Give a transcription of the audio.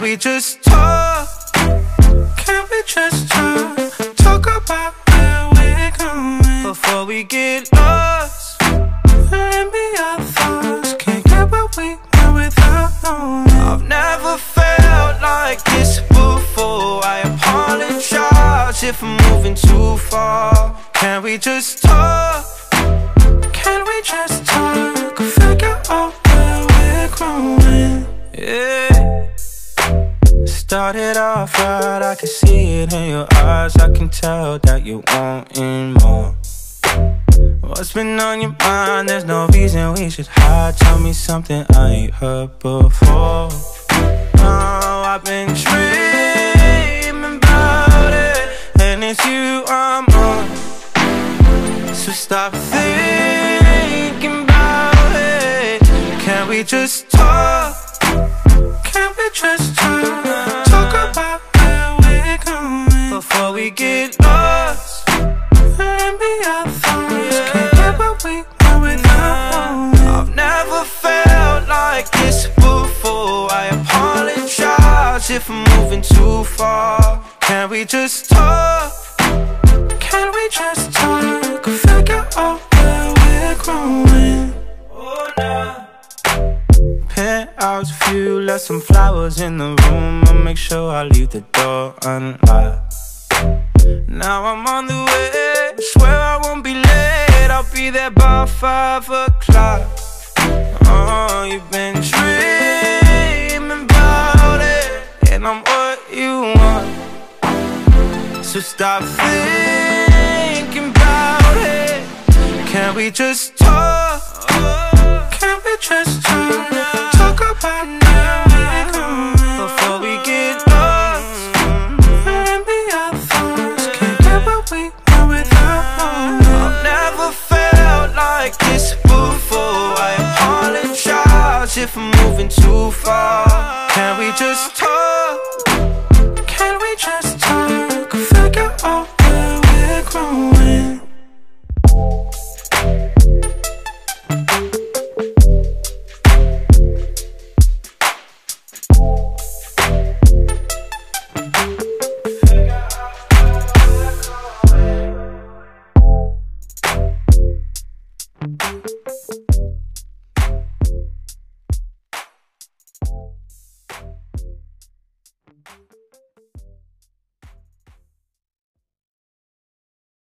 we just talk? Can we just talk? Talk about where we're going before we get lost. Let me our thoughts. Can't get what we want without knowing. I've never felt like this before. I apologize if I'm moving too far. Can we just talk? Can we just talk? Figure out where we're growing. Yeah. Started off right, I can see it in your eyes. I can tell that you wanting more. What's been on your mind? There's no reason we should hide. Tell me something I ain't heard before. Oh, I've been dreaming about it, and it's you I'm on. So stop thinking about it. Can we just talk? Can we just talk? Talk about where we're going before we get lost. Let me our thoughts. Can't get what we want without knowing. I've never felt like this before. I apologize if I'm moving too far. Can we just talk? Can we just talk? Figure out where we're growing. Oh, nah. Penthouse view, left some flowers in the room. I'll make sure I leave the door unlocked. Now I'm on the way, swear I won't be late. I'll be there by 5 o'clock. Oh, you've been dreaming about it, and I'm what you want. So stop thinking about it. Can we just talk? Can we just talk?